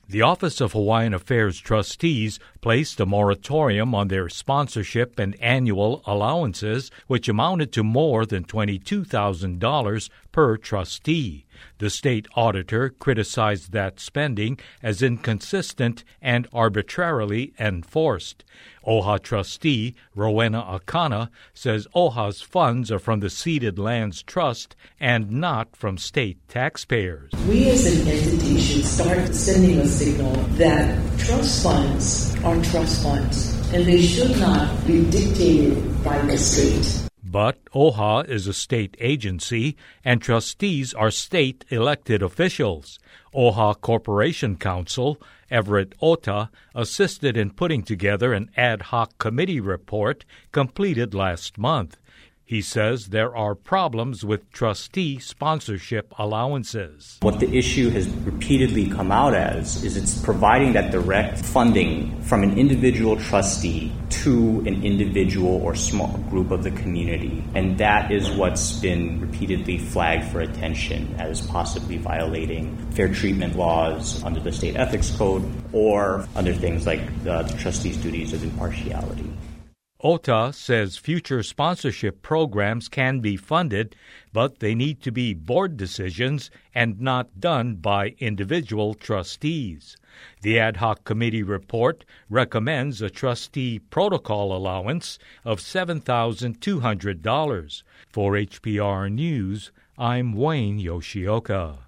The Office of Hawaiian Affairs Trustees placed a moratorium on their sponsorship and annual allowances, which amounted to more than $22,000 per trustee. The state auditor criticized that spending as inconsistent and arbitrarily enforced. OHA trustee Rowena Akana says OHA's funds are from the Ceded Lands Trust and not from state taxpayers. We as an entity should start sending a signal that trust funds are trust funds, and they should not be dictated by the state. But OHA is a state agency, and trustees are state-elected officials. OHA Corporation Counsel Everett Ota assisted in putting together an ad hoc committee report completed last month. He says there are problems with trustee sponsorship allowances. What the issue has repeatedly come out as is it's providing that direct funding from an individual trustee to an individual or small group of the community. And that is what's been repeatedly flagged for attention as possibly violating fair treatment laws under the state ethics code or under things like the trustee's duties of impartiality. Ota says future sponsorship programs can be funded, but they need to be board decisions and not done by individual trustees. The ad hoc committee report recommends a trustee protocol allowance of $7,200. For HPR News, I'm Wayne Yoshioka.